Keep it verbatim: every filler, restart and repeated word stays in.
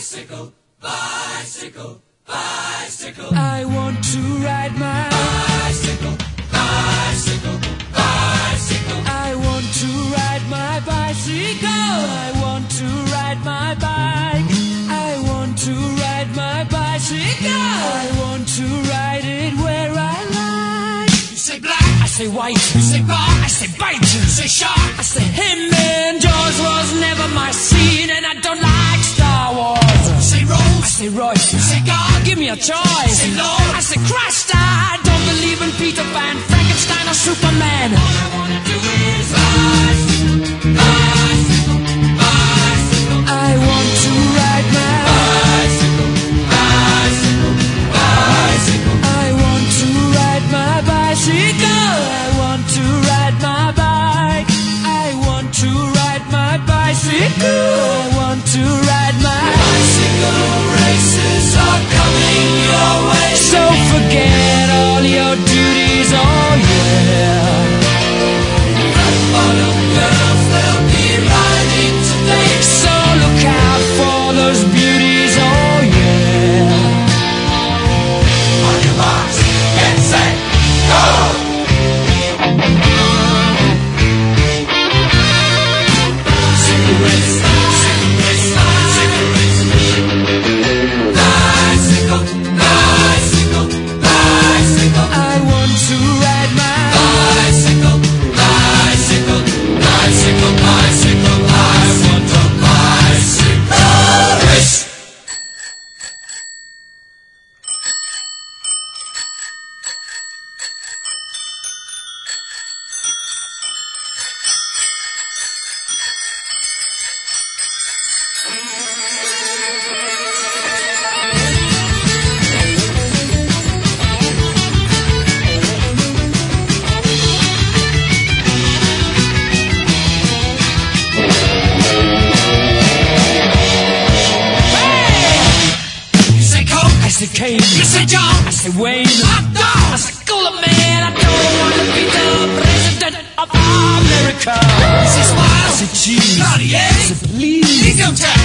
Bicycle, bicycle, bicycle. I want to ride my bicycle, bicycle, bicycle. I want to ride my bicycle. I want to ride my bike. I want to ride my bicycle. I want to ride it where I like. You say black, I say white. you say bar, I say bite. you say shark, I say him and Jaws was never my scene, and I don't like Star Wars. you say rose, I say Royce. you say God, Give me a choice. say Lord, I say Christ. I don't believe in Peter Pan, Frankenstein, or Superman. all I wanna do is bicycle, bicycle, bicycle. I want to ride my Bicycle, bicycle, bicycle. I want to ride my bicycle. I want to ride my bike. I want to ride my bicycle. I want to ride my Bicycle races are coming your way. So forget all your duties, oh yeah. Red bottom girls, they'll be riding today. So look out for those beauties, oh yeah. On your marks, get set, go! Cigarettes, cigarettes, cigarettes. Bicycle, bicycle, bicycle. I want to ride my Bicycle, bicycle, bicycle, bicycle. I want a bicycle race. You say Coke, I say Kane. you say John, I say Wayne. hot dog. I say Cooler Man. I don't want to be the president of America. You say I Smile, say cheese. Cartier, I say please. Income tax.